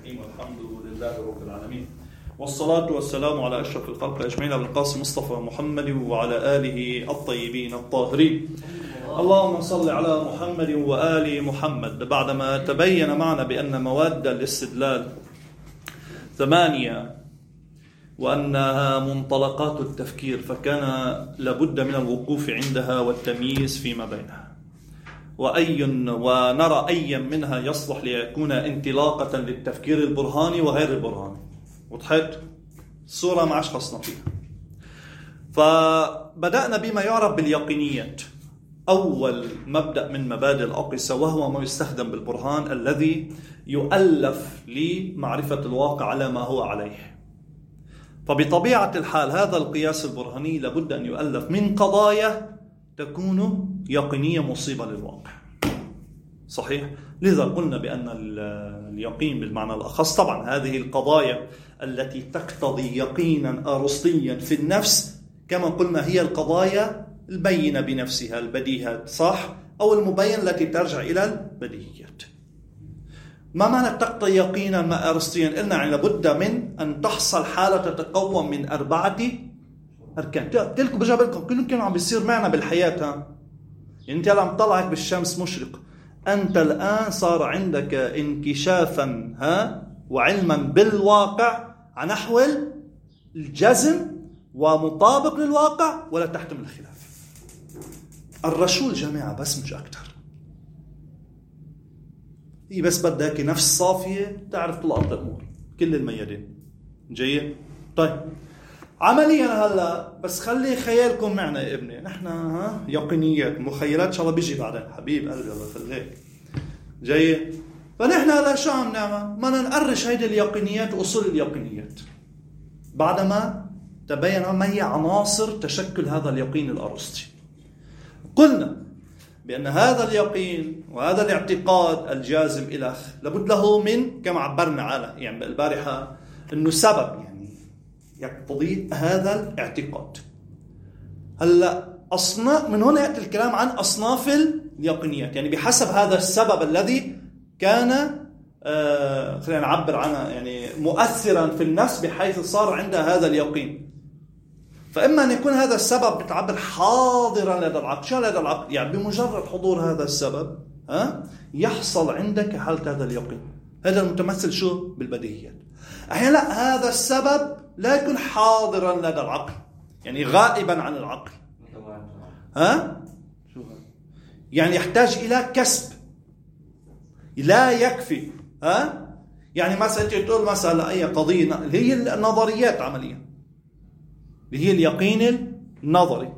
الرحيم والحمد لله رب العالمين والصلاة والسلام على أشرف الخلق أجمعين أبي القاسم مصطفى محمد وعلى آله الطيبين الطاهرين. اللهم صل على محمد وآل محمد. بعدما تبين معنا بأن مواد الاستدلال 8 وأنها منطلقات التفكير، فكان لابد من الوقوف عندها والتمييز فيما بينها، ونرى أي منها يصلح ليكون انطلاقة للتفكير البرهاني وغير البرهاني. وضحت الصورة ما عادش خصنا فيها. فبدأنا بما يعرف باليقينيات، أول مبدأ من مبادئ الأقيسة، وهو ما يستخدم بالبرهان الذي يؤلف لمعرفة الواقع على ما هو عليه. فبطبيعة الحال هذا القياس البرهاني لابد أن يؤلف من قضايا تكون يقينية مصيبة للواقع. صحيح؟ لذا قلنا بأن اليقين بالمعنى الأخص، طبعا هذه القضايا التي تقتضي يقينا أرسطيا في النفس كما قلنا هي القضايا البينة بنفسها، البديهات، صح؟ أو المبين التي ترجع إلى البديهيات. ما معنى تقتضي يقينا أرسطيا؟ قلنا يعني لابد من أن تحصل حالة تتكون من 4 أركان. تلكم برجع بالكم كلهم كانوا عم بيصير معنا بالحياة. يعني أنت عم طلعك بالشمس مشرق، أنت الآن صار عندك انكشافا وعلما بالواقع عن نحو الجزم ومطابق للواقع ولا تحتمل الخلاف. الرسول جماعة بس مش أكتر، هي بس بدك نفس صافية تعرف تلقط الأمور كل الميادين. جيد؟ طيب عمليا هلا بس خلي خيالكم معنا يا ابني. نحن يقينيات، مخيلات ان شاء الله بيجي بعدين حبيب قلبي الله يخليك. جاي؟ فنحن هلا شو عم نعمل؟ ما نقرش هيدي اليقينيات واصول اليقينيات بعدما تبين ما هي عناصر تشكل هذا اليقين الأرسطي. قلنا بأن هذا اليقين وهذا الاعتقاد الجازم إلى لابد له من، كما عبرنا على يعني البارحة، انه سبب يعني يقتضي هذا الاعتقاد. هلا أصناف، من هنا يأتي الكلام عن أصناف اليقينيات، يعني بحسب هذا السبب الذي كان خلينا نعبر عنه يعني مؤثرا في النفس بحيث صار عندها هذا اليقين. فإما أن يكون هذا السبب بتعبر حاضرا لدى العقل. شو لدى العقل؟ يعني بمجرد حضور هذا السبب يحصل عندك حالة هذا اليقين. هذا المتمثل شو؟ بالبديهيات. أحيانا لا، هذا السبب لا يكون حاضرا لدى العقل، يعني غائبا عن العقل. شو هذا؟ يعني يحتاج إلى كسب، لا يكفي. يعني مثلا أنت تقول مثلا أي قضية اللي هي النظريات عمليا، اللي هي اليقين النظري.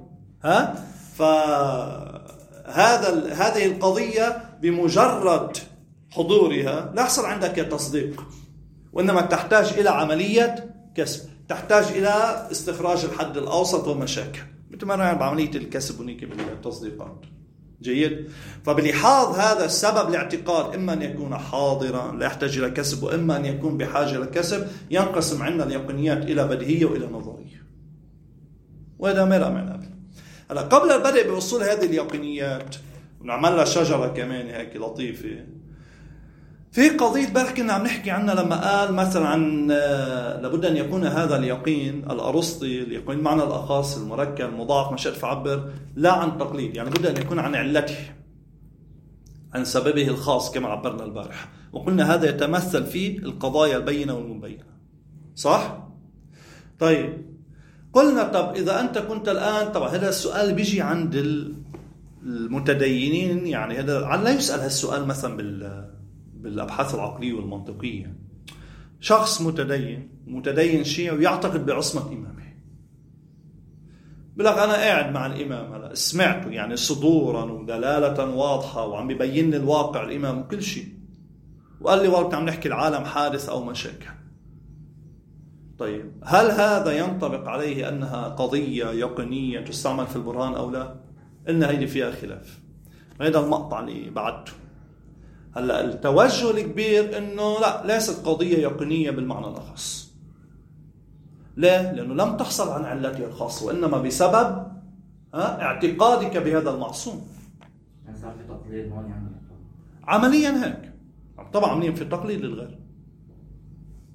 هذه القضية بمجرد حضورها لا يحصل عندك تصديق، وإنما تحتاج إلى عملية كسب، تحتاج إلى استخراج الحد الأوسط ومشاكل، مثل ما نعمل بعملية الكسب ونيك بالتصديقات. جيد؟ فبلحاظ هذا السبب الاعتقاد إما أن يكون حاضرا لا يحتاج إلى كسب، وإما أن يكون بحاجة إلى كسب. ينقسم عندنا اليقينيات إلى بديهية وإلى نظرية، وهذا ما رأينا هلا. قبل البدء بوصول هذه اليقينيات ونعمل لها شجرة كمان هيك لطيفة. في قضية بارح كنا عم نحكي عنها لما قال مثلا عن لابد أن يكون هذا اليقين الأرسطي، اليقين معنى الأخص المركب المضاعف ما شئت فعبر، لا عن تقليد، يعني لابد أن يكون عن علته، عن سببه الخاص كما عبرنا البارح. وقلنا هذا يتمثل في القضايا البينة والمبينة، صح؟ طيب قلنا طب إذا أنت كنت الآن، طبعا هذا السؤال بيجي عند المتدينين، يعني هذا لا يسأل هالسؤال مثلا بالأبحاث العقلية والمنطقية. شخص متدين شيعي ويعتقد بعصمة إمامه، بلغ أنا قاعد مع الإمام هلا سمعته يعني صدورا ودلالة واضحة وعم بيبين لي الواقع الإمام وكل شيء، وقال لي والله عم نحكي العالم حادث أو مشاكل. طيب هل هذا ينطبق عليه أنها قضية يقينية تستعمل في البرهان أو لا؟ إن هيدي فيها خلاف. هذا المقطع اللي بعدته. هلا التوجه الكبير إنه لا، ليست قضية يقينية بالمعنى الأخص. ليه؟ لأنه لم تحصل عن علتها الخاصة، وإنما بسبب اعتقادك بهذا المعصوم. صار في تقليد هون يعني. عمليا هيك. طبعا عمليا في التقليد للغير.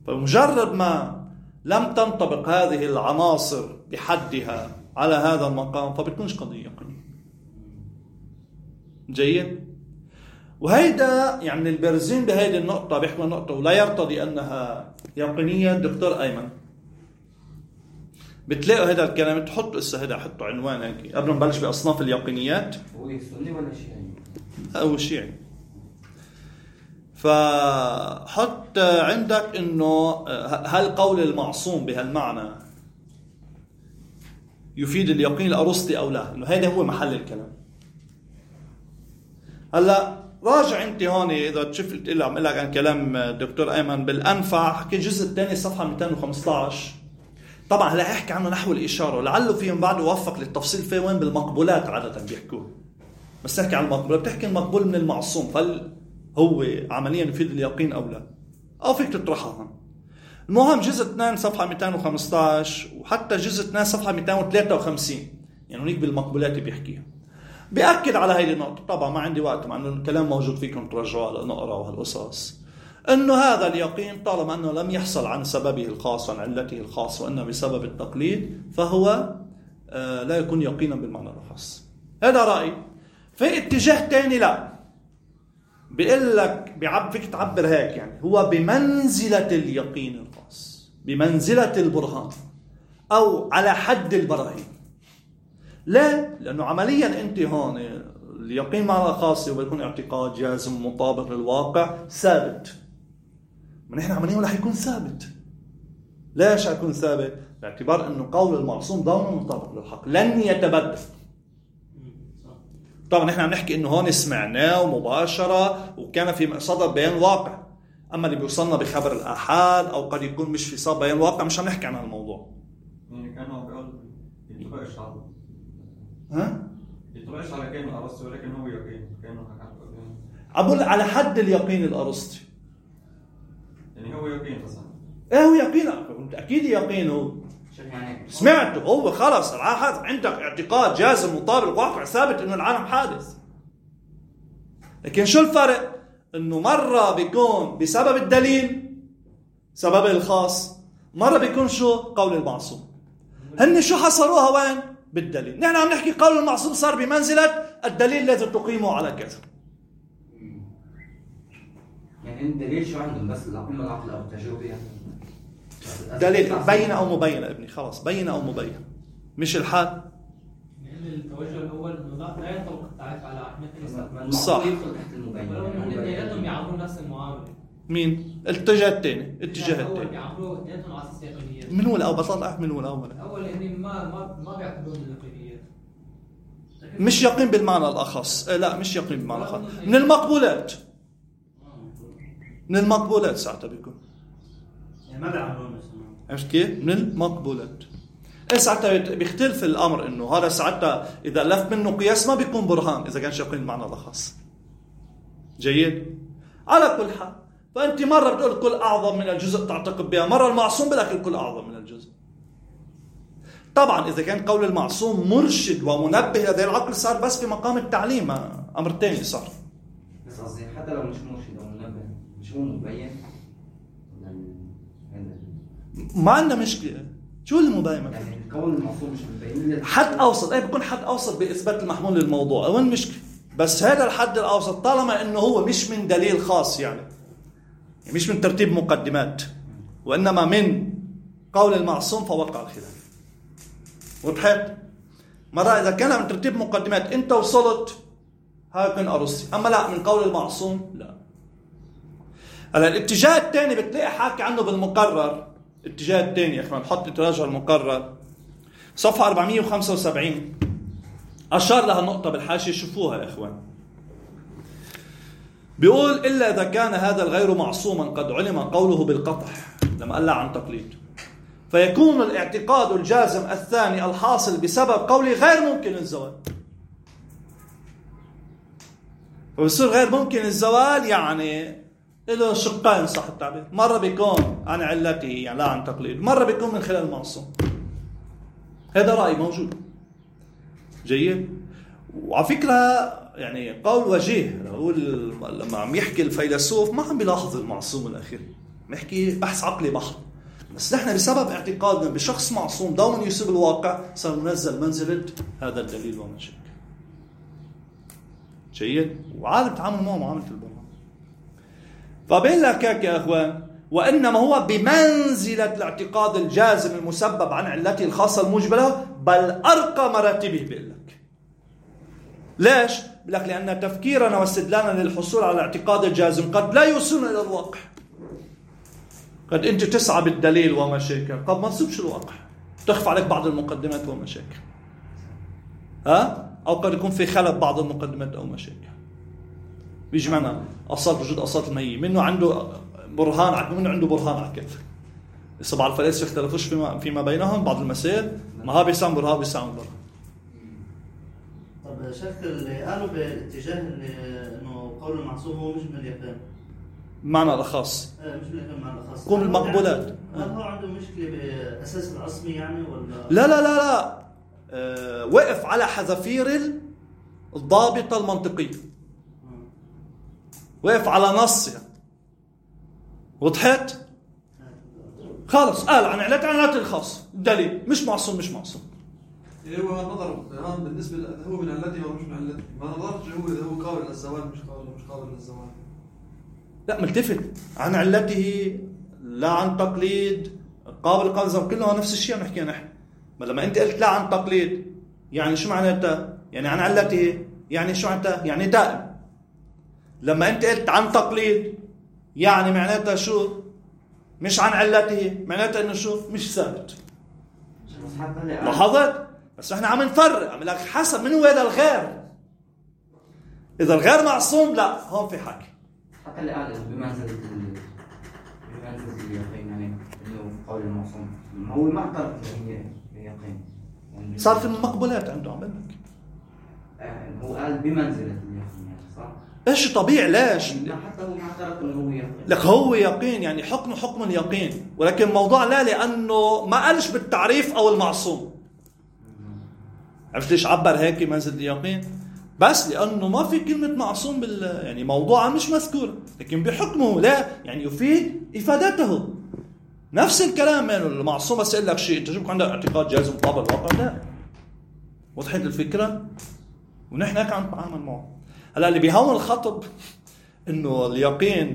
فمجرد ما لم تنطبق هذه العناصر بحدها على هذا المقام فبتكونش قضية يقينية. جيد. وهيدا يعني البارزين بهذه النقطة بيحكوا النقطة ولا يرتضي أنها يقينية الدكتور أيمن. بتلاقوا هذا الكلام تحطوا إسا هذا حطوا عنوان هيك قبل ما نبلش بأصناف اليقينيات. هو سني ولا شيعي؟ هو شيعي. فحط عندك إنه هل قول المعصوم بهالمعنى يفيد اليقين الأرسطي أو لا؟ إنه هذا هو محل الكلام. هلا راجع انت هون اذا شفت اللي عم لك عن كلام الدكتور ايمن بالانفع، حكي الجزء الثاني صفحه 215. طبعا هلا احكي عنه نحو الاشاره ولعله فيهم بعد وفق للتفصيل فيه وين بالمقبولات عاده بيحكوه، بس نحكي عن المقبول. بتحكي المقبول من المعصوم هل هو عمليا يفيد اليقين او لا، او فيك تطرحها هون. المهم جزء 2 صفحه 215 وحتى جزء 2 صفحه 253 يعني هنيك بالمقبولات بيحكيها. بأكد على هذه النقطة. طبعا ما عندي وقت مع أنه الكلام موجود فيكم ترجعوا نقرأ وهالقصص. أنه هذا اليقين طالما أنه لم يحصل عن سببه الخاص عن علته الخاص وأنه بسبب التقليد فهو لا يكون يقينا بالمعنى الخاص. هذا رأي. في اتجاه تاني لا، بيقول لك فيك تعبر هيك يعني هو بمنزلة اليقين الخاص، بمنزلة البرهان أو على حد البراهين. لا، لأنه عمليا أنت هون اليقين معنى خاص وبيكون اعتقاد جازم مطابق للواقع ثابت. ما نحن عمليا ولا حيكون ثابت. ليش حيكون ثابت؟ باعتبار أنه قول المعصوم ضمن مطابق للحق لن يتبدل. طبعا نحن عم نحكي أنه هون سمعناه مباشرة وكان في صدد بيان واقع. أما اللي بيوصلنا بخبر الآحاد أو قد يكون مش في صدد بيان واقع مش عم نحكي عن الموضوع. يعني كانوا بيقول يطبقش على يطبقش على كلمة الأرسطي ولكن هو يقين كانوا أقول على حد اليقين الأرسطي. يعني هو يقين أصلا. إيه هو يقين أكيد يقينه. سمعته هو خلاص عندك اعتقاد جازم مطابق للواقع ثابت إنه العالم حادث. لكن شو الفرق؟ إنه مرة بيكون بسبب الدليل سبب الخاص، مرة بيكون شو قول المعصوم. هن شو حصروها وين؟ بالدليل. نحن عم نحكي قول المعصوم صار بمنزلة الدليل الذي تقيمه على كذا. يعني الدليل شو عندهم بس العقل أو التجربة يعني. دليل بين أو مبين ابني خلاص بين أو مبين مش الحال. يعني التوجه الأول إنه لا ينطبق التعريف على أحمد الاستثناء. صح. ولو إنه اثنيناتهم يعبروا نفس المعاملة. مين؟ الاتجاه الثاني. الاتجاه الثاني. يعبروا اثنيناتهم على أساس يقينيات. من هو الأول؟ بطلع من هو الأول. الأول إني ما بيعتبرون اليقينيات. مش يقين بالمعنى الأخص. لا مش يقين بالمعنى الأخص. من المقبولات. من المقبولات ساعتها بيكون. يعني ما بيعبرون نفس عرفت كيف؟ من المقبولات. ساعتها بيختلف الأمر إنه هذا ساعتها إذا لف منه قياس ما بيكون برهان إذا كان يقين بالمعنى الأخص. جيد؟ على كل حال فأنت مرة بتقول الكل أعظم من الجزء تعتقد بها، مرة المعصوم بلك الكل أعظم من الجزء. طبعا إذا كان قول المعصوم مرشد ومنبه لدى العقل صار بس في مقام التعليم أمر تاني صار. بس قصدي حتى لو مش مرشد أو منبه مش هو مبين. ما عندنا مشكلة. شو المبين؟ يعني قول المعصوم مش مبين. حد أوسط. بيكون حد أوسط بإثبات المحمول للموضوع. وين المشكلة؟ بس هذا الحد الأوسط طالما إنه هو مش من دليل خاص يعني مش من ترتيب مقدمات وإنما من قول المعصوم فوقع الخلاف. وضحت؟ مرة إذا كان من ترتيب مقدمات أنت وصلت هذا كان أرسطي، أما لا من قول المعصوم لا. هلا الاتجاه الثاني بتلاقي حاكي عنه بالمقرر. الاتجاه الثاني يا أخوان حط تراجع المقرر صفحة 475 أشار لها النقطة بالحاشية شوفوها يا إخوان. بيقول إلا إذا كان هذا الغير معصوما قد علم قوله بالقطع لما قال لا عن تقليد فيكون الاعتقاد الجازم الثاني الحاصل بسبب قوله غير ممكن الزوال. فبصير غير ممكن الزوال يعني له شقين صح التعبير. مرة بيكون عن علته يعني لا عن تقليد، مرة بيكون من خلال المعصوم. هذا رأي موجود. جيد. وعلى فكرة يعني قول وجيه لما عم يحكي الفيلسوف ما عم بيلاحظ المعصوم الأخير نحكي بحث عقلي بحت. بس نحن بسبب اعتقادنا بشخص معصوم دوما يصيب الواقع صار ننزل منزلة هذا الدليل وما شابه. جيد. وعادة تعامل معه معاملة البرهان. فبين لك هيك يا أخوان، وإنما هو بمنزلة الاعتقاد الجازم المسبب عن علته الخاصة الموجبة له، بل أرقى مراتبه. بيقول لك ليش؟ بيقول لك لأن تفكيرنا واستدلالنا للحصول على الاعتقاد الجازم قد لا يوصلنا إلى الواقع. قد أنت تسعى بالدليل ومشاكل، قد ما تصيبش الواقع، تخفى عليك بعض المقدمات ومشاكل، أو قد يكون في خلل بعض المقدمات أو مشاكل. بيجي معنا أصالة وجود أصالة المهية، منه عنده برهان منه عنده برهان على الكيف. إذا بعض الفلاسفة اختلفوش فيما بينهم بعض المسائل، ما هو بيسام برهان بيسام برهان. طب شيخ اللي قالوا باتجاه انه قول المعصوم هو مش من اليقين، معنى الأخص مش من اليقين معنى الخاص، قوم المقبولات. هل هو عنده مشكلة بأساس العصمي يعني ولا؟ لا وقف على حذافير الضابطة المنطقية، وقف على نصها، وضحت؟ خلص قال عن علات الخاص الدليل مش معصوم مش معصوم. هو نظر الآن بالنسبة هو من علته أو مش من علته، ما نظرش هو إذا هو قابل للزوال مش قابل للزوال. لا ملتفت عن علته لا عن تقليد قابل للزوال، كلها نفس الشيء عم نحكي نحن. ما لما أنت قلت لا عن تقليد يعني شو معناتها؟ يعني عن علته يعني شو معناتها؟ يعني دائم. لما أنت قلت عن تقليد يعني معناتها شو؟ مش عن علته، معناتها إنه شو؟ مش ثابت. لاحظت؟ بس احنا عم نفرق، عم لك حسب من هو هذا الغير. إذا الغير معصوم لا هون في حكي. حتى اللي قال بمنزلة اليقين يعني إنه قول المعصوم هو ما اعترف باليقين. يعني صار في المقبولات عنده عم لك. هو قال بمنزلة اليقين يعني صح؟ إيش طبيعي ليش؟ حتى هو ما اعترف إنه هو يقين. لك هو يقين يعني حكم اليقين، ولكن الموضوع لا لأنه ما قالش بالتعريف أو المعصوم. عرفت ليش عبر هيك منزل اليقين؟ بس لأنه ما في كلمة معصوم يعني موضوعا مش مذكور، لكن بحكمه لا يعني يفيد إفادته. نفس الكلام يعني المعصوم بس يقول لك شيء أنت شو عندك اعتقاد جازم مطابق الواقع لا. وضحت الفكرة؟ ونحن هيك عم نتعامل معه. هلا اللي بيهون الخطب إنه اليقين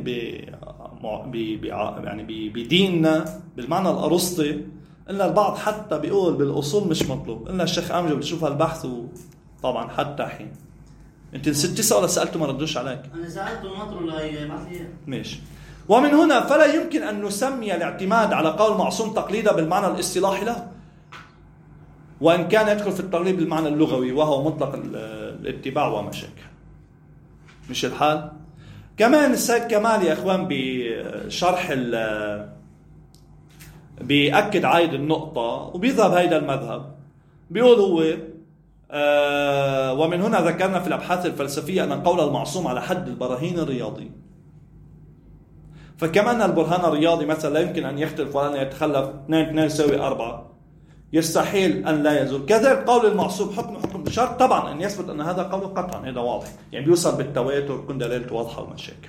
يعني بديننا بالمعنى الأرسطي، إلا البعض حتى بيقول بالأصول مش مطلوب. إلا الشيخ أمجد بتشوف هالبحث وطبعا حتى حين أنت نسيت تسأل ولا سألته ما ردوش عليك؟ أنا سألته وناطره ليبعث لي. ماشي. ومن هنا فلا يمكن أن نسمي الاعتماد على قول معصوم تقليدا بالمعنى الاصطلاحي له، وإن كان يدخل في التقليد بالمعنى اللغوي وهو مطلق الاتباع ومشاكل. مش الحال؟ كمان السيد كمال يا أخوان بشرح بيأكد عايد النقطة وبيذهب هيدا المذهب. بيقول هو ومن هنا ذكرنا في الأبحاث الفلسفية أن قول المعصوم على حد البراهين الرياضي، فكما أن البرهان الرياضي مثلا لا يمكن أن يختلف ولا أن يتخلف 2 يساوي 4 يستحيل أن لا يزول. كذلك قول المعصوم حكم بشرط طبعا أن يثبت أن هذا قول قطعا، هذا واضح يعني بيوصل بالتواتر كن دلالته واضحة ومشاكل.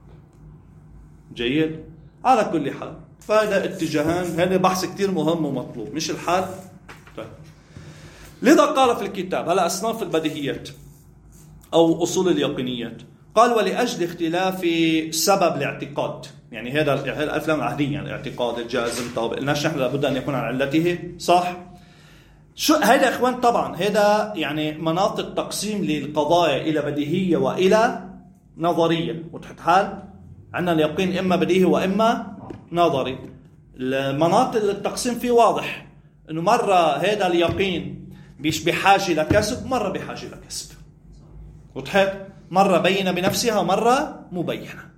جيد. على كل حال فهذا اتجاهان، هذا بحث كتير مهم ومطلوب مش الحال. طيب. لذا قال في الكتاب هلا أصناف البديهيات أو أصول اليقينيات، قال ولأجل اختلاف سبب الاعتقاد، يعني هذا الأفلام العهدية يعني الاعتقاد الجازم. طب قلناش نحن لابد أن يكون عن علته صح. شو هذا يا إخوان؟ طبعا هذا يعني مناط التقسيم للقضايا إلى بديهية وإلى نظرية. وتحت حال عندنا اليقين إما بديهي وإما نظري. المناط التقسيم فيه واضح إنه مرة هذا اليقين مش بحاجة لكسب، مرة بحاجة لكسب. وتحت مرة بينة بنفسها ومرة مبينة.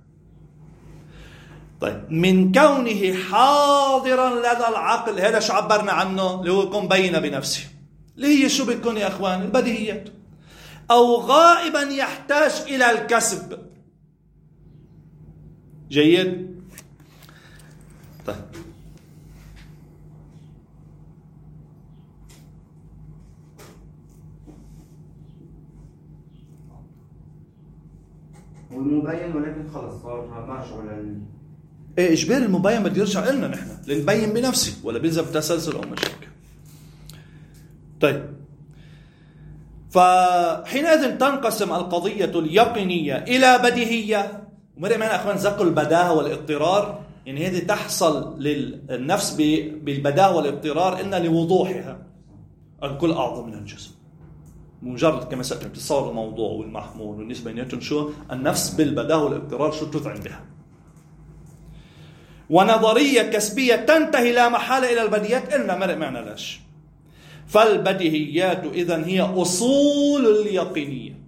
طيب من كونه حاضرا لدى العقل، هذا شو عبرنا عنه اللي هو يكون بينة بنفسه، اللي هي شو بتكون يا أخوان؟ البديهيات. أو غائبا يحتاج إلى الكسب. جيد. طيب هو مبين ولكن خلص صار ماشي على ايه اجبار المبين بده يرجع لنا نحن لنبين بنفسي ولا بيلزم تسلسل او مشاكل. طيب فحينئذ تنقسم القضية اليقينية إلى بديهية. ومرة معنا أخوان ذكروا البداهة والاضطرار، يعني هذه تحصل للنفس بالبداهة والاضطرار إن لوضوحها الكل أعظم من الجسم. مجرد كما سألت بتصور الموضوع والمحمول والنسبة بيناتهم شو النفس بالبداهة والاضطرار شو تذعن بها. ونظرية كسبية تنتهي لا محالة إلى البديهيات إلا مرق معنا لاش. فالبديهيات إذن هي أصول اليقينيات،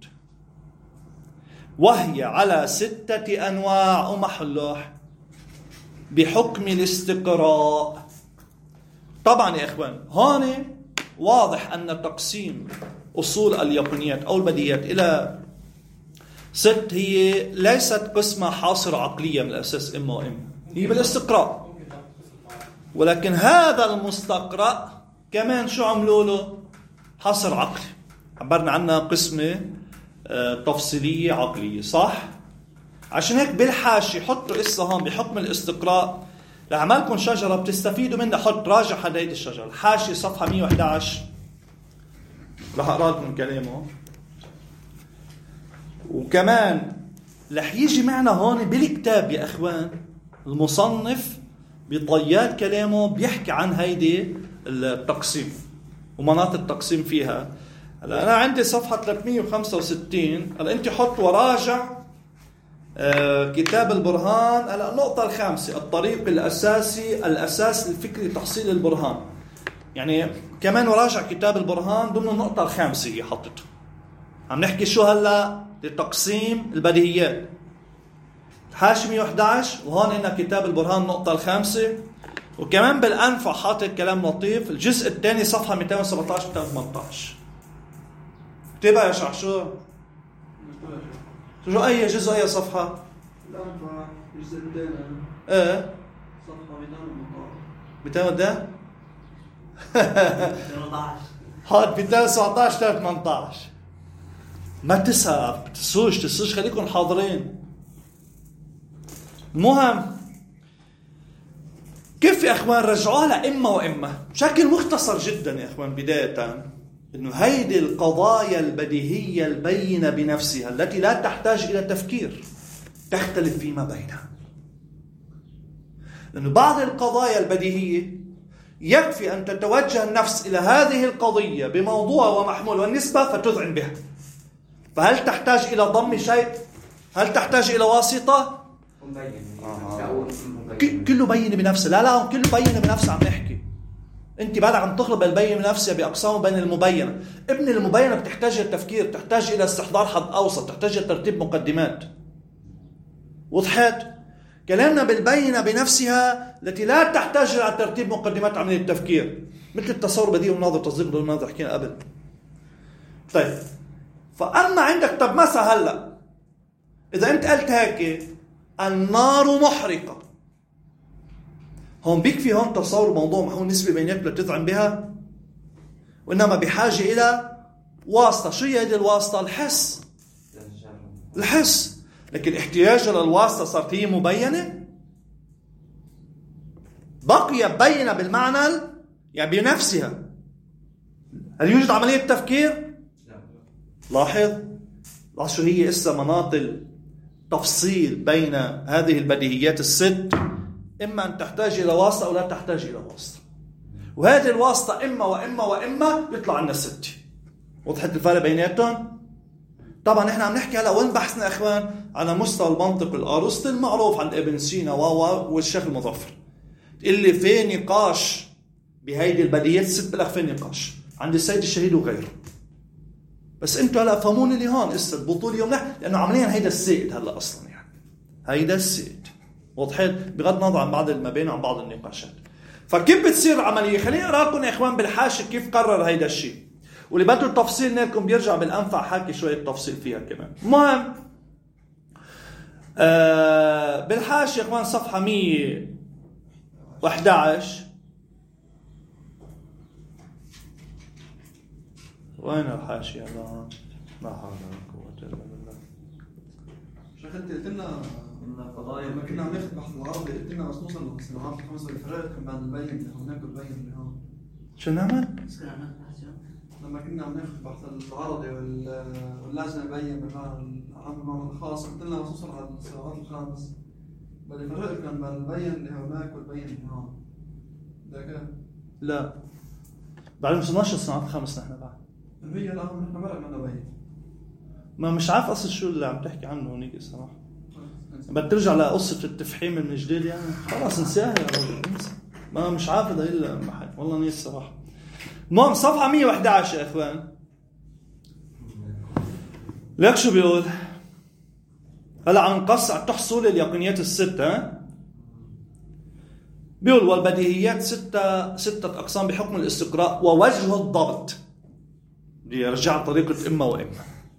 وهي على 6 أنواع ومحلوح بحكم الاستقراء. طبعا يا إخوان هون واضح أن تقسيم أصول اليقينيات أو البديهيات إلى 6 هي ليست قسمة حاصرة عقلية من الأساس إما وإما، هي بالاستقراء. ولكن هذا المستقرأ كمان شو عملوا له؟ حصر عقلي. عبرنا عنها قسمة تفصيلية عقلية، صح؟ عشان هيك بالحاشي حطوا قصة هون بحكم الاستقراء لعملكم شجرة بتستفيدوا منها. حط راجع هذه الشجرة الحاشي صفحة 111 رح أقرأ لكم كلامه. وكمان رح يجي معنا هون بالكتاب يا أخوان المصنف بطيات كلامه بيحكي عن هيدي التقسيم ومناطق التقسيم فيها. هلا أنا عندي صفحة 365. هلا أنت حط وراجع كتاب البرهان. هلا النقطة 5 الطريق الأساسي الأساس الفكري تحصيل البرهان، يعني كمان وراجع كتاب البرهان ضمن النقطة 5 هي حطته. عم نحكي شو هلا لتقسيم البديهيات حاشي 111 وهون إننا كتاب البرهان نقطة 5. وكمان بالأنفع حاطط كلام لطيف الجزء الثاني صفحة 217 218. اكتبها يا شعشو. شو أي جزء أي صفحة؟ الأنفع الجزء الثاني ايه صفحة 218. 200 18 حاط 217 318. ما تسوش خليكم حاضرين. المهم كيف يا اخوان رجعوها لإما وإما بشكل مختصر جدا يا اخوان. بداية انه هيدي القضايا البديهية البينة بنفسها التي لا تحتاج الى تفكير تختلف فيما بينها. لانه بعض القضايا البديهية يكفي ان تتوجه النفس الى هذه القضية بموضوع ومحمول والنسبة فتذعن بها. فهل تحتاج الى ضم شيء؟ هل تحتاج الى واسطة؟ كله بين بنفسه. لا كله بين بنفسه. عم نحكي انت بعد عم تخلط البين بنفسه باقسامه بين المبينه. ابن المبينه بتحتاج التفكير، تحتاج الى استحضار حد اوسط، تحتاج الى ترتيب مقدمات. وضحت؟ كلامنا بالبينه بنفسها التي لا تحتاج الى ترتيب مقدمات عمليه التفكير، مثل التصور بديهي والناظر تصديق بدون ناظر حكينا قبل. طيب فاما عندك طب مثلا هلا اذا انت قلت هيك النار محرقة، هون بيكفي هون تصور موضوع محمول نسبي بينات لتذعن بها، وإنما بحاجة إلى واسطة. شو هي هذه الواسطة؟ الحس. لكن احتياجها للواسطة صارت هي مبينة، بقي بينة بالمعنى يعني بنفسها. هل يوجد عملية تفكير؟ لاحظ شو هي إسا مناطق تفصيل بين هذه البديهيات الست. إما أن تحتاج إلى واسطة أو لا تحتاج إلى واسطة، وهذه الواسطة إما وإما وإما بيطلع عنا 6. وضحت الفرق بيناتهم؟ طبعا إحنا عم نحكي هلا وين بحثنا أخوان على مستوى المنطق الأرسطي المعروف عند ابن سينا والشيخ المظفر. اللي في نقاش بهيدي البديهيات الست بالأخ في نقاش عند السيد الشهيد وغيره. بس انتوا هلا فهموني لي هون قصه البطول اليوم لانه عمليا هيدا السائد هلا اصلا يعني هيدا السائد. وضحت؟ بغض النظر عن بعض المباني وعن بعض النقاشات. فكيف بتصير العمليه؟ خليني اقرا لكم يا اخوان بالحاشيه كيف قرر هيدا الشيء، واللي بده التفصيل لكم بيرجع بالانفع حكي شويه تفصيل فيها كمان. المهم بالحاشيه يا اخوان صفحه 111 وين الحاشية؟ لا حول ولا قوة إلا بالله. شيخ انت قلت لنا إن قضايا لما كنا عم ناخذ بحث العربي قلت لنا بس نوصل للصناعات الخمسه الفرق كان بعد البين اللي هناك والبين اللي هون. شو نعمل؟ بس كان عملت حاجة. لما كنا عم ناخذ بحث العربي واللجنه البين بالمعنى العام بالمعنى الخاص قلت لنا بس نوصل على الصناعات الخامس اللي فرق كان بين البين اللي هناك والبين اللي هون. ده كده لا بعد ما وصلناش الصناعات الخامس نحن بعد. هي الان نحن مرق منا بين. ما مش عارف اصل شو اللي عم تحكي عنه هونيك الصراحه. بدك ترجع لقصه التفحيم من جديد يعني خلاص انساها يا رجل انسى. ما مش عارف هذا الا محل والله نيس الصراحه. المهم صفحه 111 يا اخوان. ليك شو بيقول؟ هلا عم نقص على تحصل اليقينيات الستة. بيقول والبديهيات ستة أقسام بحكم الاستقراء ووجه الضبط. يرجع طريقة إما وإما.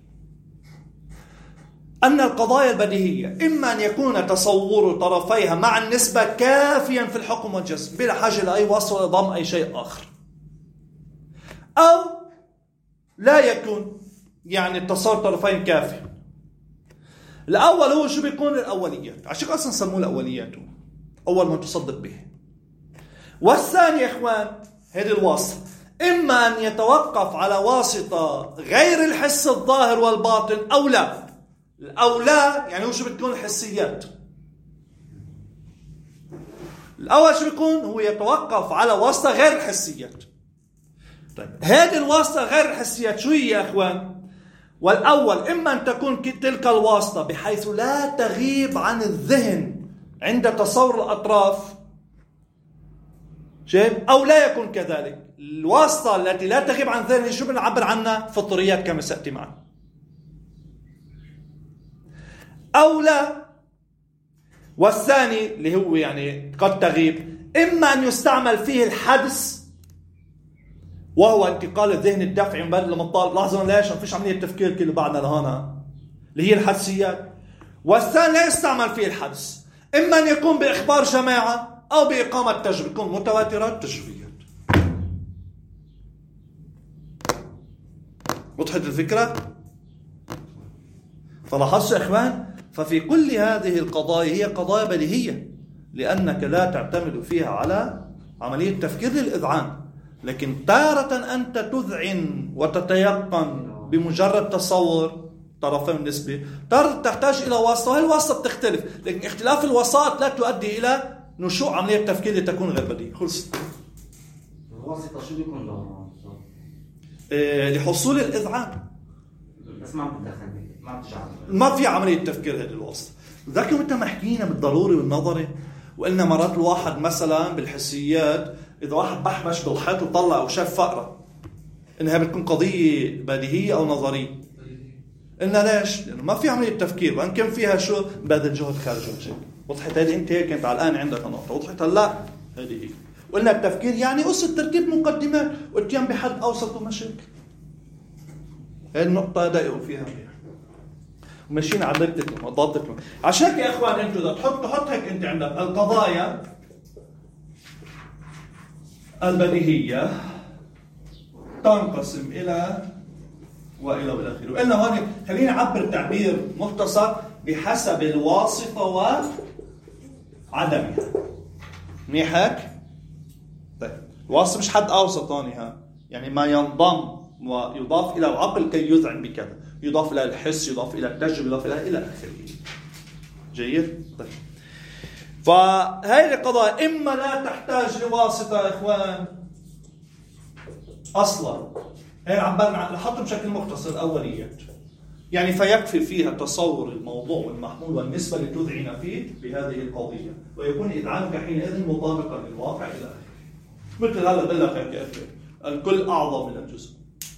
أن القضايا البديهية إما أن يكون تصور طرفيها مع النسبة كافيا في الحكم والجزم بلا حاجة لأي وصف ولا ضم أي شيء آخر، أو لا يكون يعني التصور طرفين كافي. الأول هو شو بيكون الأوليات، عشان أصلا سموه الأوليات أول ما تصدق به. والثاني يا إخوان هذه الواسطة إما أن يتوقف على واسطة غير الحس الظاهر والباطن أو لا. أو لا يعني هو شو بتكون الحسيات. الأول شو بيكون هو يتوقف على واسطة غير الحسيات. طيب هذه الواسطة غير الحسيات شو هي يا إخوان؟ والأول إما أن تكون تلك الواسطة بحيث لا تغيب عن الذهن عند تصور الأطراف شيء، أو لا يكون كذلك. الواسطة التي لا تغيب عن الذهن شو بنعبر عنها؟ فطريات كما سأتي معنا. أو لا. والثاني اللي هو يعني قد تغيب إما أن يستعمل فيه الحدس وهو انتقال الذهن الدفعي من بدل لمطالب. لاحظوا ليش ما فيش عملية تفكير كله بعدنا لهنا اللي هي الحدسيات. والثاني لا يستعمل فيه الحدس، إما أن يكون بإخبار جماعة أو بإقامة تجربة، يكون متواترات تجريبيات. وضحت الفكرة؟ فلاحظوا يا إخوان، ففي كل هذه القضايا هي قضايا بديهية لأنك لا تعتمد فيها على عملية تفكير للإذعان، لكن تارة أنت تذعن وتتيقن بمجرد تصور طرفين النسبة، تارة تحتاج إلى واسطة، وهي الواسطة بتختلف، لكن اختلاف الوسائط لا تؤدي إلى نشوء عملية تفكير لتكون غير بديهية. خلص. الواسطة شو بيكون دورها؟ لحصول الإذعان. بس ما بتدخل فيه، ما بتشعر. ما في عملية تفكير هذه الواسطة. ذاك متى ما حكينا بالضروري والنظري، وقلنا مرات الواحد مثلا بالحسيات إذا واحد بحبش بالحيط وطلع أو شاف فقرة إنها بتكون قضية بديهية أو نظرية. قلنا ليش؟ لأنه ما في عملية تفكير، وإن كان فيها شو بذل جهد خارج الشيء. وضحت هذه أنت هيك كنت على الآن عندك نقطة، وضحت هلا هذه هي. وقلنا التفكير يعني قصة ترتيب مقدمات واتيان بحد أوسط ومشاكل. هذه النقطة دققوا فيها منيح. وماشيين على ضبطكم وضبطكم. عشان يا إخوان أنتوا إذا تحط هيك أنت عندك القضايا البديهية تنقسم إلى وإلى والآخر. وقلنا هون خلينا نعبر تعبير مختصر بحسب الواسطة وعدمها. منيح هيك؟ طيب الواسطة مش حد أوسط هون يعني ما ينضم ويضاف إلى العقل كي يذعن بكذا، يضاف إلى الحس، يضاف إلى التجربة، يضاف إلى آخره. جيد؟ طيب فهذه القضايا إما لا تحتاج لواسطة يا إخوان أصلا، هي عبرنا نحط بشكل مختصر الأوليات، يعني فيكفي فيها تصور الموضوع والمحمول والنسبة لتذعن فيه بهذه القضية، ويكون إذعانك حينئذ مطابقا للواقع إلى آخره. مثل هذا بقول لك يا أخي الكل أعظم من الجزء.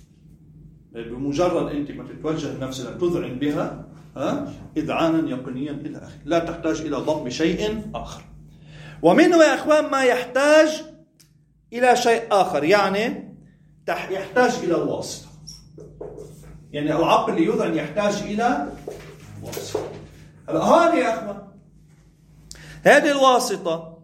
بمجرد أنت ما تتوجه النفس أن تذعن بها إذعانا يقينيا إلى آخره، لا تحتاج إلى ضم شيء آخر. ومنه يا أخوان ما يحتاج إلى شيء آخر، يعني يحتاج إلى الواسطة. يعني العقل اللي يذعن يحتاج إلى واسطة. هذه يا أخوان هذه الواسطة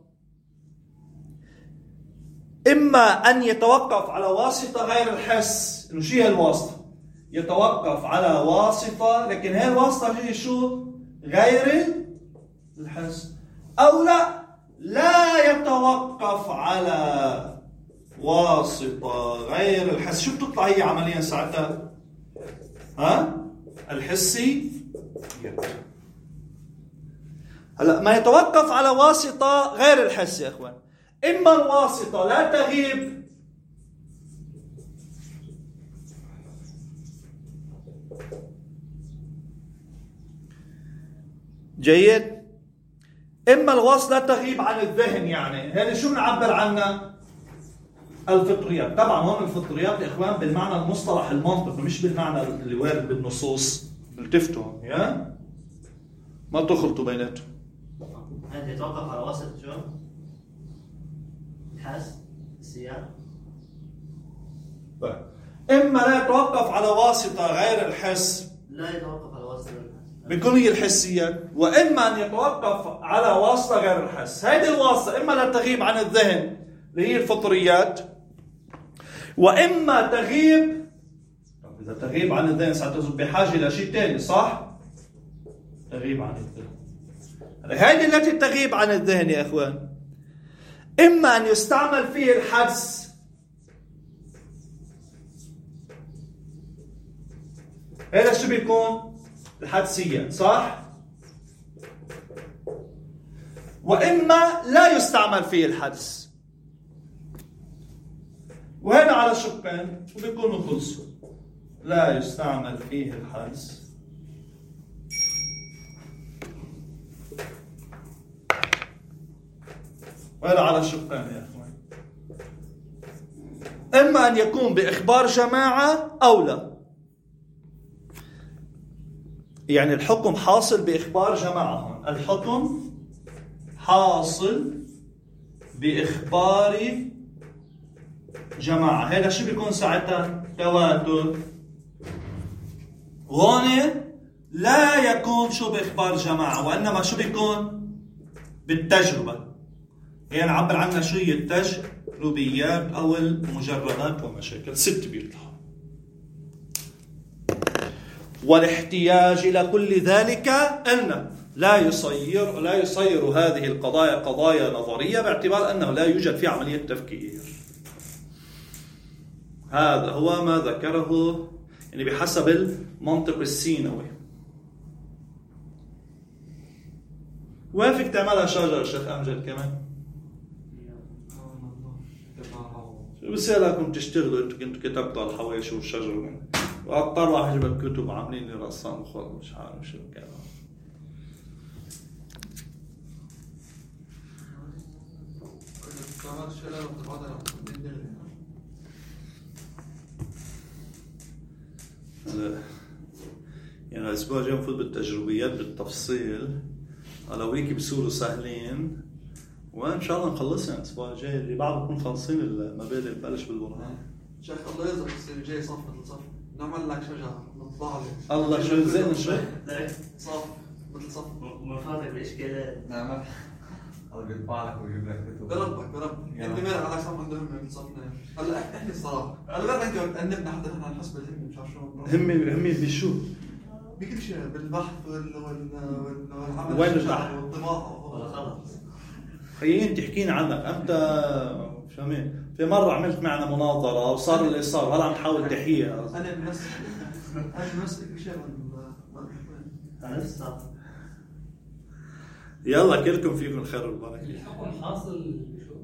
إما أن يتوقف على واسطة غير الحس، إنه شيء الواسطة يتوقف على واسطة، لكن هاي الواسطة هي شو؟ غير الحس، أو لا يتوقف على واسطة غير الحس. شو بتطلع هي عمليا ساعتها؟ الحسي. هلا ما يتوقف على واسطة غير الحس يا اخوان، اما الواسطة لا تغيب جيد، اما الواسطة لا تغيب عن الذهن. يعني هذه شو بنعبر عنها؟ الفطريات. طبعا هون الفطريات يا اخوان بالمعنى المصطلح المنطقي، مش بالمعنى اللي وارد بالنصوص. التفتوا يا ما تخلطوا بيناتهم. هذا يتوقف على واسطة شو؟ الحس، السياق. طيب اما لا يتوقف على واسطة غير الحس، لا يتوقف على واسطة غير الحس بيكون هي الحسيات، واما ان يتوقف على واسطة غير الحس. هذه الواسطة اما لا تغيب عن الذهن اللي هي الفطريات، واما تغيب. طب اذا تغيب عن الذهن ساعتها بحاجة الى شيء ثاني، صح؟ تغيب عن الذهن. هذه التي تغيب عن الذهن يا اخوان، اما ان يستعمل فيه الحدس، هذا شو بيكون؟ الحدسية، صح؟ واما لا يستعمل فيه الحدس، وهذا على شقين وبيكونوا خلصوا. لا يستعمل فيه الحدس وهذا على شقين يا اخوان. اما ان يكون باخبار جماعة او لا، يعني الحكم حاصل باخبار جماعة. هون الحكم حاصل باخبار جماعة، هذا شو بيكون ساعتها؟ تواتر. هون لا يكون شو باخبار جماعة، وانما شو بيكون؟ بالتجربة. يعني نعبر عنها شو هي التجربيات او المجردات ومشاكل. 6 بيطلعوا. والاحتياج الى كل ذلك ان لا يصير هذه القضايا قضايا نظرية، باعتبار انه لا يوجد في عملية تفكير. هذا هو ما ذكره يعني بحسب المنطق السينوي. وين فيك تعملها شجر شيخ أمجد كمان؟ شو بسألكم تشتغلوا انتوا كنتوا كتبتوا على الحوايش والشجر، واضطر واحد يجيب كتب عاملين لي رسام وخلص مش عارف شو كان. يعني الأسبوع الجاي نفوت بالتجربيات بالتفصيل، على ويكي بصوروا سهلين، وإن شاء الله نخلصها الأسبوع الجاي اللي بعده نكون خلصين المبادئ نبلش بالبرهان. شيخ الله يرزقك السنة الجاي صف مثل صف، نعمل لك شجرة نطلع لك. الله شو زين شو؟ صف مثل صف. مفاتك بإشكالات. نعم. الله بيطبع لك ويجيب لك كتب. بربك انت مالك على صف عندهم مثل صفنا. هلا احكي الصراحة، هلا بقى انت بتأنبنا حتى نحن نحس بالهم مش عارف شو. همي بشو؟ بكل شيء، بالبحث والعمل وين البحث؟ والطباعة. خلص. خيين تحكينا عنك أنت فهمين. في مرة عملت معنا مناظرة وصار اللي صار، هلا عم تحاول تحييها. أنا بمسك كل شيء يلا كلكم فيكم الخير والبركة. الحكم حاصل بشو؟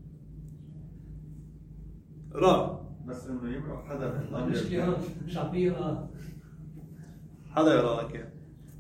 را بس انه يقرأ حدا المشكلة مش عطيها. حدا يراك يا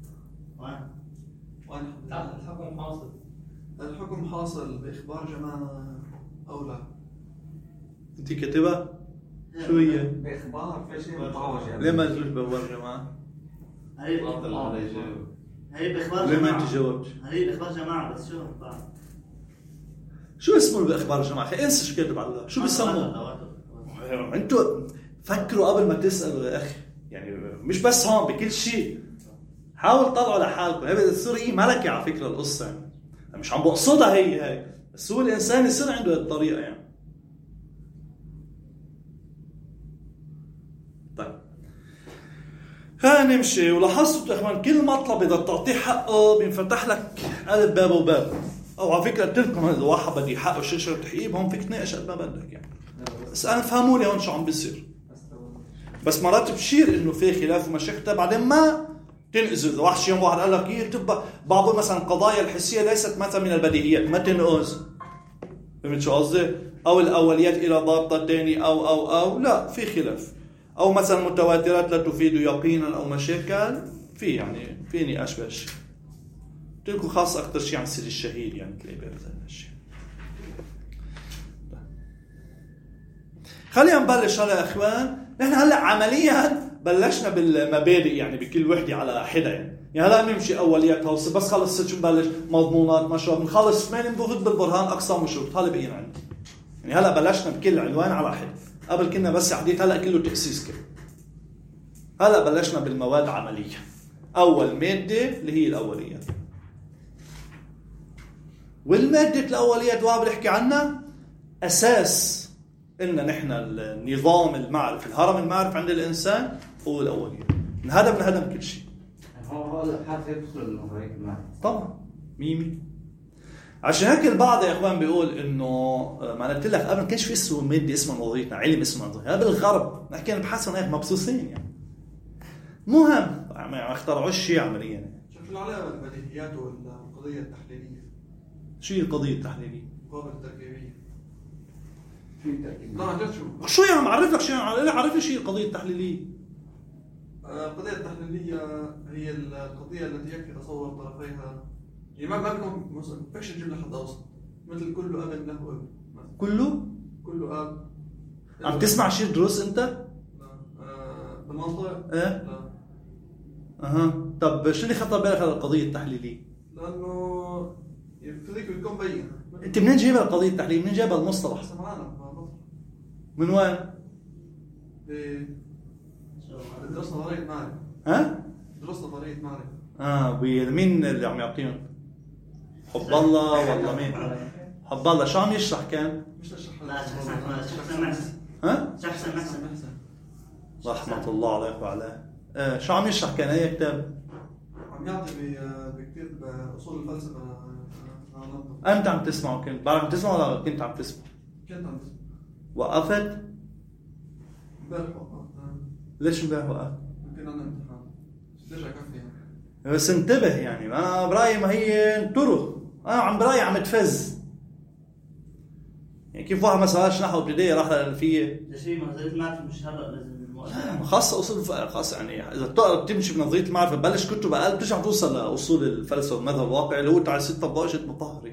وين الحكم حاصل. الحكم حاصل بإخبار جماعة أو لا؟ انت كاتبها؟ شو هي؟ بإخبار في شيء متعوج يعني. ليه ما تجوز بأول جماعة؟ هاي بإخبار ليه ما جماعة. انت جاوبت؟ هاي بإخبار جماعة بس شو بعد؟ شو اسمه بإخبار جماعة؟ انسى شو كاتب على شو بيسموه؟ انتوا فكروا قبل ما تسألوا يا أخي، يعني مش بس هون بكل شيء. حاول طلعوا لحالكم. هي بتصير هي ملكة على فكرة القصة، يعني مش عم بقصدها هي بس هو الإنسان يصير عنده الطريقة يعني. طيب خلينا نمشي. ولاحظتوا يا اخوان كل مطلب اذا بتعطيه حقه بينفتح لك قلب باب وباب. او على فكره قلت لكم اذا واحد بده يحقق شجره تحقيق هون فيك تناقش قد ما بدك يعني. بس انا فهموني هون شو عم بيصير. بس مرات بشير انه في خلاف ومشاكل بعدين ما تنقذ. اذا واحد يوم واحد قال لك يكتب بعض مثلا القضايا الحسيه ليست مثلا من البديهيات ما تنقذ. فهمت شو قصدي؟ او الاوليات الى ضابطه ثاني او لا في خلاف. او مثلا متواترات لا تفيد يقينا او مشاكل في يعني في نقاش بهالشيء. قلت لكم خاص اكثر شيء عن سيد الشهيد يعني تلاقي بهذا الشيء. خلينا نبلش هلا يا اخوان. نحن هلا عمليا بلشنا بالمبادئ يعني بكل وحده على حده يعني هلا نمشي اوليات توصل بس خلص شو نبلش مضمونات مشروع بنخلص 8 بنفوت بالبرهان اقسام وشروط. هلا بقينا عندنا يعني هلا بلشنا بكل عنوان على حده. قبل كنا بس حديث هلا كله تاسيس كده. هلا بلشنا بالمواد عمليه. اول ماده اللي هي الاوليات. والماده الاوليات وعم بنحكي عنها اساس إن نحن النظام المعرفي الهرم المعرفي عند الإنسان هو الأولية. بنهدم كل شيء. هو الحرف يدخل النظرية المعرفة. طبعا ميمي. عشان هيك البعض يا إخوان بيقول إنه ما أنا قلت لك قبل كانش في اسمه مادة اسمها نظريتنا علم اسمه نظرية. هذا بالغرب نحكي نبحث عن هيك مبسوطين يعني. مهم ما اخترعوش شيء عمليا يعني. شوف العلاقة بالبديهيات والقضية التحليلية. شو هي القضية التحليلية؟ القوابل التركيبية. لا شو يعني معرف لك شيء عارف شيء القضية التحليلية. القضية التحليلية هي القضية التي يكفي تصور طرفيها يعني ما بيكون فيكش نجيب لحد أوسط مثل كل أب له أب. كل أب. عم تسمع شيء دروس أنت؟ لا. بالمنطق؟ إيه؟ لا. طب شو اللي خطر بالك على القضية التحليلية؟ لأنه يفيدك بيكون بين. أنت منين جايبها القضية التحليلية؟ منين جايبها المصطلح؟ من وين؟ درس نظرية معرفة. درس نظرية معرفة. مين اللي عم يعطيهم؟ حب الله ولا مين؟ حب الله شو عم يشرح كان؟ مش تشرح. لا شخص محسن. شخص محسن. رحمة الله عليك وعليه. شو عم يشرح كان أي كتاب؟ عم يعطي بكتير بأصول الفلسفة. أنت عم تسمعه كنت؟ بعرف عم تسمعه ولا كنت عم تسمع؟ كنت عم تسمع. وقفت؟ امبارح وقفت. ليش امبارح وقفت؟ يمكن عندنا امتحان. ليش أكفي يعني؟ بس انتبه يعني أنا برأيي ما هي طرق. أنا برأيي عم تفز. يعني كيف واحد ما سواش نحو ابتدائي راح للألفية؟ ده شيء نظرية المعرفة مش هلا لازم خاصة أصول خاصة يعني إذا بتقرأ بتمشي بنظرية المعرفة ببلش كتب أقل بترجع توصل لأصول الفلسفة والمذهب الواقعي اللي هو تعال 6 ضوء مطهر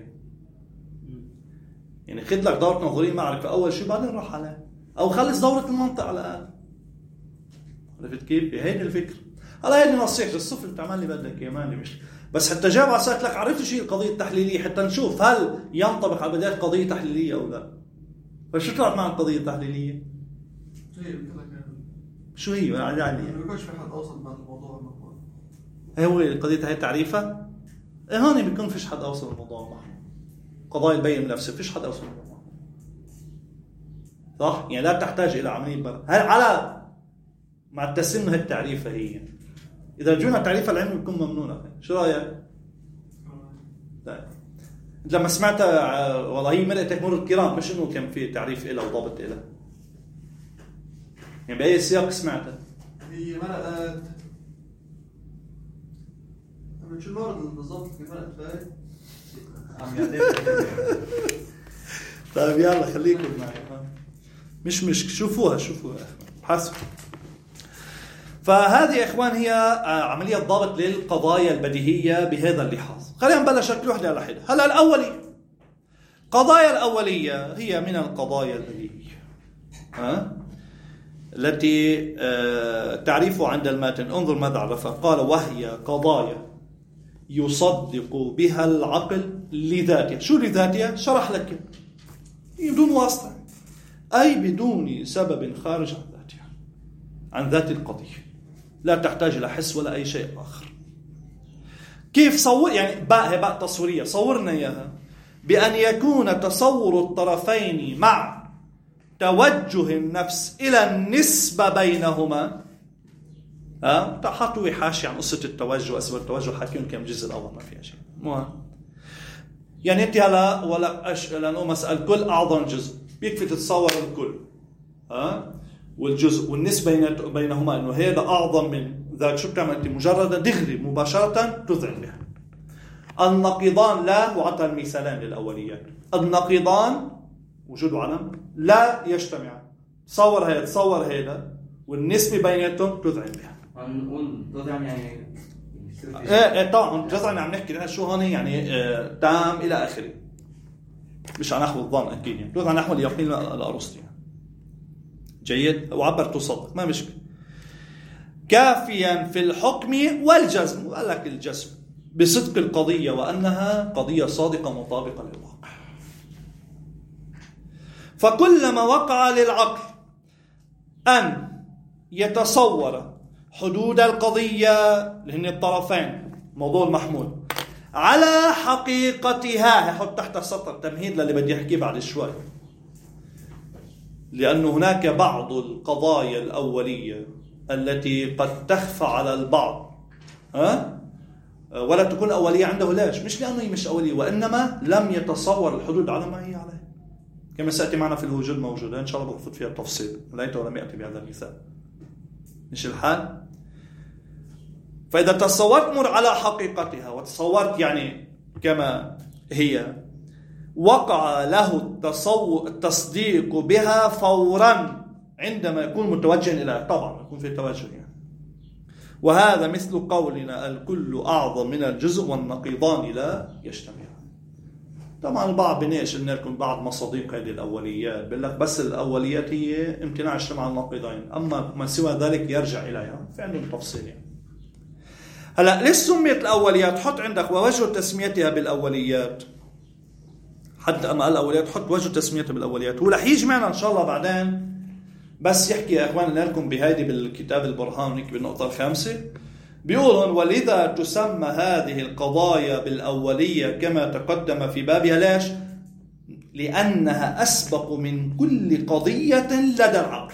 يعني خد لك دورة نظرية معرفة أول شيء بعدين روح عليه أو خلص دورة المنطق على الأقل. عرفت كيف؟ هيدي الفكرة. هلا هيدي نصيحة الصفر بتعمل لي بدك يا ماني مش بس حتى جاب على سألت لك عرفت شيء القضية التحليلية حتى نشوف هل ينطبق على بداية قضية تحليلية أو لا. فشو طلعت مع القضية التحليلية؟ شو هي؟ ما بيكونش في حد أوصل مع الموضوع المحمول. هو القضية هي تعريفها؟ هون بيكون فيش حد أوصل الموضوع المحمول. قضايا البين بنفسه فيش حد أوصل الموضوع. صح؟ يعني لا تحتاج إلى عملية برا. هل على مع التسليم هي التعريفة هي. إذا جونا تعريفها العلمي بيكون ممنونة. شو رأيك؟ طيب. لما سمعت والله هي مرقتك مرور الكرام مش إنه كان في تعريف إلها وضابط إلها. يعني بأي سياق سمعتها؟ هي مرقت من شو المورد بالضبط اللي مرقت فيه؟ طيب يلا خليكم معي. مش شوفوها حسب. فهذه يا إخوان هي عملية ضابط للقضايا البديهية بهذا اللحاظ. خلينا نبلش كل وحدة على حدة. هلا الأولية. قضايا الأولية هي من القضايا البديهية. التي تعريفه عند الماتن انظر ماذا عرفه قال وهي قضايا يصدق بها العقل لذاتها. شو لذاتها؟ شرح لك بدون واسطة أي بدون سبب خارج عن ذاتها عن ذات القضية لا تحتاج إلى حس ولا أي شيء آخر. كيف صور يعني باء تصويرية صورنا إياها بأن يكون تصور الطرفين مع توجه النفس إلى النسبة بينهما حطوا حاشي عن قصة التوجه، أسباب التوجه، حكيهم كم الجزء الأول ما فيها شيء. يعني أنت هلا ولا لأنه مسألة كل أعظم جزء بيكفي تتصور الكل والجزء والنسبة بينهما إنه هذا أعظم من ذاك. شو بتعمل أنت؟ مجرد دغري مباشرة تذعن بها. النقيضان لا، وعطى المثالين للأوليات. النقيضان وجود وعدم لا يجتمعان. تصور هذا والنسبة بيناتهم تذعن بها. نقول تذعن يعني ايه طبعا تذعن عم نحكي لها شو هون يعني تام إلى آخره، مش على نحو الظن أكيد يعني، تذعن نحو اليقين الأرسطي. جيد، وعبر تصدق ما مشكلة. كافيا في الحكم والجزم، وقال لك الجزم بصدق القضية وأنها قضية صادقة مطابقة للواقع. فكلما وقع للعقل أن يتصور حدود القضية اللي هن الطرفين موضوع المحمول على حقيقتها، حط تحت السطر تمهيد للي بدي أحكيه بعد شوي، لأن هناك بعض القضايا الأولية التي قد تخفى على البعض ولا تكون أولية عنده. ليش؟ مش لأنه هي مش أولية، وإنما لم يتصور الحدود على ما هي عليه، كما سأتي معنا في الوجود موجودة إن شاء الله بأخذ فيها التفصيل، ليته ولم يأتي بهذا المثال. مش الحال؟ فإذا تصورت مر على حقيقتها وتصورت يعني كما هي، وقع له التصديق بها فورا عندما يكون متوجه إلى، طبعا يكون في توجه يعني. وهذا مثل قولنا الكل أعظم من الجزء والنقيضان لا يجتمعان. طبعا البعض بناقش لكم بعض مصادق هذه الأوليات، بقول لك بس الأوليات هي امتناع اجتماع النقيضين، أما ما سوى ذلك يرجع إليها، في عندهم تفصيل يعني. هلا ليش سميت الأوليات؟ حط عندك ووجه تسميتها بالأوليات، حتى أما الأوليات حط وجه تسميتها بالأوليات. هو رح يجي معنا إن شاء الله بعدين، بس يحكي يا إخواننا لكم بهذه بالكتاب البرهان هيك بالنقطة الخامسة، بيقولون ولذا تسمى هذه القضايا بالأولية كما تقدم في بابها. ليش؟ لأنها أسبق من كل قضية لدى العقل.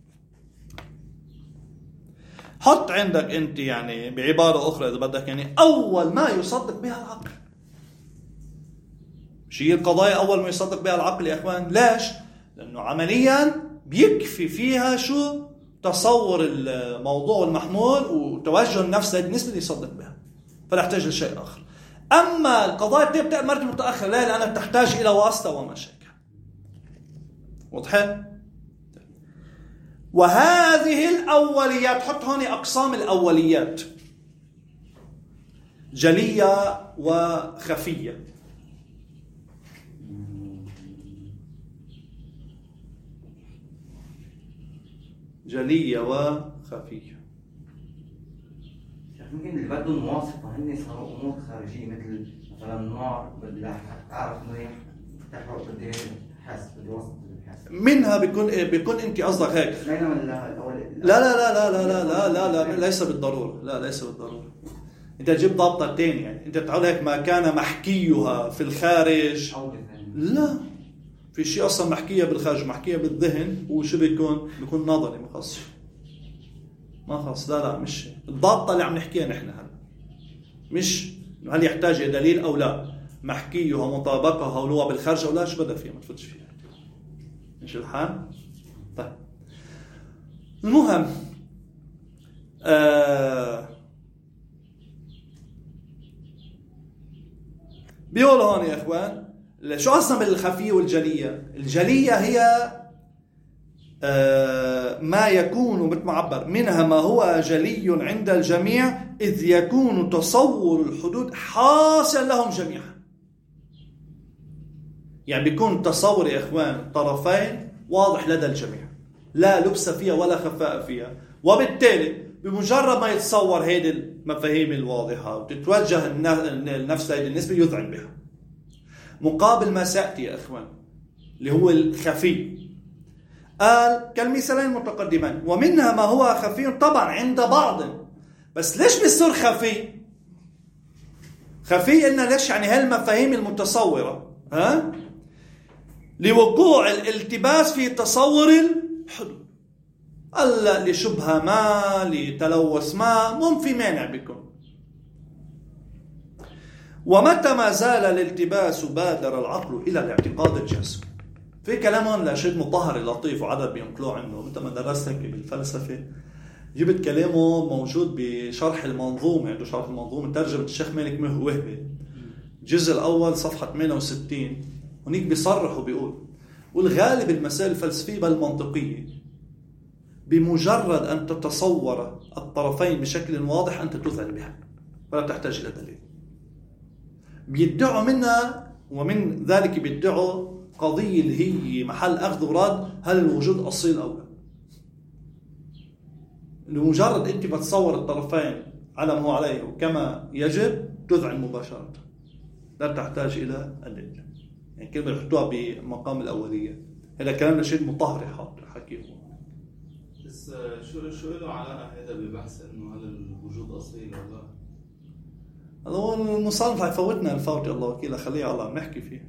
حط عندك أنت يعني بعبارة أخرى إذا بدك يعني أول ما يصدق بها العقل. شيء القضايا أول ما يصدق بها العقل يا إخوان. ليش؟ لأنه عمليا بيكفي فيها شو؟ تصور الموضوع المحمول وتوجه النفس هذه النسبة اللي يصدق بها، فلا يحتاج لشيء آخر. أما القضايا تبدأ مرتبة متأخر، لا لأنها تحتاج إلى واسطة ومشاكل. واضح؟ وهذه الأوليات، حط هون أقسام الأوليات: جلية وخفية. جلية وخفية. ممكن اللي بدهم واسطة هن صاروا أمور خارجية، مثلا النار بدها تعرف إنه تحرق، بدي حس، بدي واسطة بالحس. منها بيكون أنت قصدك هيك. بينما لا لا لا لا لا لا لا لا ليس بالضرورة. لا ليس بالضرورة. أنت تجيب ضابطة تاني يعني، أنت تقول هيك ما كان محكيها في الخارج. لا، في شيء أصلا محكية بالخارج محكية بالذهن، وشو بيكون نظري مخصص ما خص. لا مش الضابطة اللي عم نحكيها نحن هلا، مش هل يحتاج إلى دليل أو لا، محكيها مطابقها ولوها بالخارج أو لا، شو بدأ فيها ما تفتش فيها. مش الحال؟ طيب المهم بيقول هون يا إخوان شو أصلا بالخفية والجلية؟ الجلية هي ما يكون مثل ما عبر منها ما هو جلي عند الجميع، إذ يكون تصور الحدود حاصل لهم جميعا. يعني بيكون تصور يا إخوان الطرفين واضح لدى الجميع، لا لبس فيها ولا خفاء فيها، وبالتالي بمجرد ما يتصور هذه المفاهيم الواضحة وتتوجه النفس هذه النسبة يذعن بها. مقابل ما سأتي يا أخوان اللي هو الخفي، قال كالمثالين المتقدمان ومنها ما هو خفي طبعا عند بعض. بس ليش بيصير خفي إنه ليش؟ يعني هالمفاهيم المتصورة لوقوع الالتباس في تصور الحدود. لشبهة ما، لتلوث ما، مهم في مانع بكم. ومتى ما زال الالتباس بادر العقل إلى الاعتقاد الجازم. في كلام لشيد مطهر لطيف وعدد بينقلوه عنه، متى ما درست هيك بالفلسفة جبت كلامه موجود بشرح المنظومة، عنده شرح المنظومة ترجمة الشيخ مالك وهبي الجزء الأول صفحة 68. هناك بيصرح وبيقول: والغالب المسائل الفلسفية بل المنطقية بمجرد أن تتصور الطرفين بشكل واضح أنت تذعن بها ولا تحتاج إلى دليل. بيدعوا منها، ومن ذلك بيدعوا قضية اللي هي محل أخذ ورد، هل الوجود أصيل أو لا. لمجرد أنت بتصور الطرفين على ما هو عليه وكما يجب تذعن مباشرة، لا تحتاج إلى الدليل. يعني كلمة يحطوها بمقام الأولية. هذا كلام لشيء مطهر حكيه. بس شو له علاقة هذا ببحث إنه هل الوجود أصيل أو لا؟ هو المصنف هيفوتنا الفوت، الله وكيله، خليه على نحكي فيه.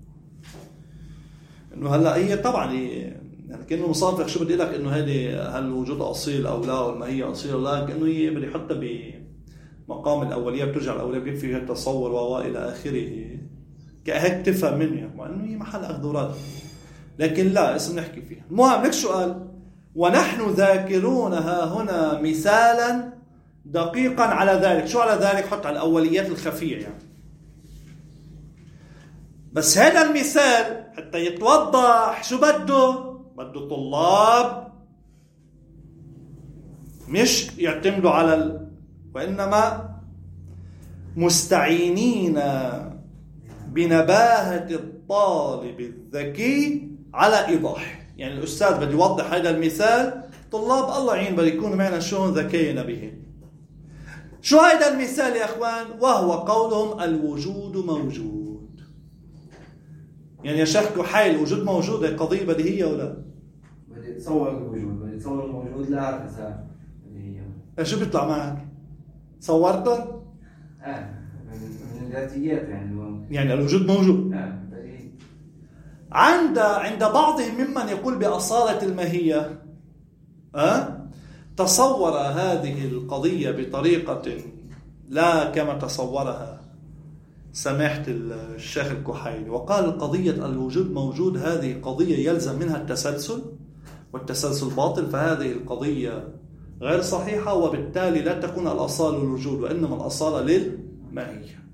إنه هلا هي طبعا يعني كأنه المصنف شو بدي لك إنه هذه هل الوجود أصيل أو لا، ولا هي أصيل أو لا، كأنه هي بدي يحطها بمقام الأولية، بترجع الأولية بيجي فيها التصور وإلى آخره، كهيك تفهم منه مع إنه هي محل أخذ ورد، لكن لا اسم نحكي فيها. المهم لك سؤال: ونحن ذاكرونها هنا مثالا دقيقا على ذلك. شو على ذلك؟ حط على الأوليات الخفية يعني. بس هذا المثال حتى يتوضح شو بده طلاب مش يعتمدوا على وإنما مستعينين بنباهة الطالب الذكي على إيضاح. يعني الأستاذ بده يوضح هذا المثال، طلاب الله يعين بده يكونوا معنا شو ذكينا به. شو هذا المثال يا أخوان؟ وهو قولهم الوجود موجود. يعني يا شيخ كحيل الوجود موجود، هي قضية بديهية ولا؟ بدي أتصور الوجود، بدي أتصور الموجود لا أعرف إذا بديهية. شو بيطلع معك؟ صورته؟ من الذاتيات يعني الوجود موجود. عند بعضهم ممن يقول بأصالة الماهية تصور هذه القضية بطريقة لا كما تصورها سماحة الشيخ الكحيلي، وقال قضية الوجود موجود هذه قضية يلزم منها التسلسل، والتسلسل باطل، فهذه القضية غير صحيحة، وبالتالي لا تكون الأصالة للوجود وإنما الأصالة للماهية.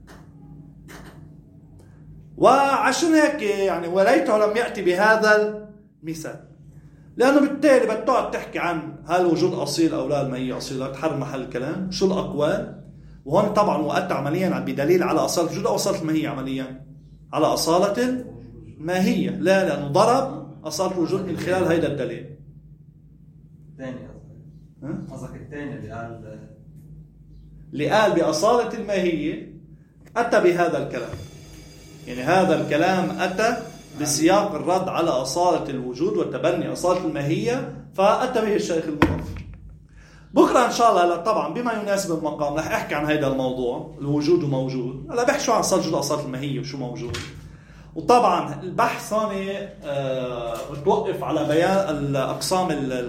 وعشان هيك يعني وليته لم يأتي بهذا المثال، لأنه بالتالي بتقعد تحكي عن هل الوجود أصيل أو لا، الماهية أصيلة، تحرر محل الكلام شو الأقوال. وهون طبعا وقت عمليا بدليل على أصالة الوجود أو أصالة الماهية، عمليا على أصالة الماهية، لا لأنه ضرب أصالة الوجود من خلال هيدا الدليل. الثاني قصدك الثاني اللي قال بأصالة الماهية أتى بهذا الكلام، يعني هذا الكلام أتى بسياق الرد على أصالة الوجود وتبني أصالة الماهية، فأتى به الشيخ المظفر. بكرة إن شاء الله طبعا بما يناسب المقام رح أحكي عن هذا الموضوع، الوجود وموجود. أنا بحكي شو عن أصالة الماهية وشو موجود. وطبعا البحث ثاني بتوقف على بيان الأقسام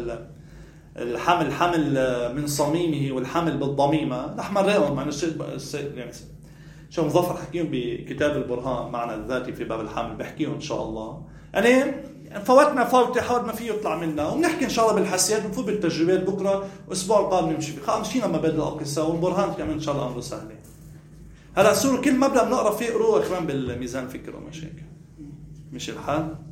الحمل من صميمه والحمل بالضميمة. نحن مرقهم عن يعني شو مظفر حكيهم بكتاب البرهان معنى الذاتي في باب الحمل، بحكيهم إن شاء الله. يعني فوتنا فوتة حاول ما فيه يطلع منا، وبنحكي إن شاء الله بالحسيات، بنفوت بالتجربات بكرة، وأسبوع القادم نمشي فيه. مشينا مبادئ الأقصى والبرهان كمان إن شاء الله أمره سهل. هلا سورة كل مبدأ بنقرأ فيه قروه إخوان بالميزان فكر ومشاكل. مش الحال.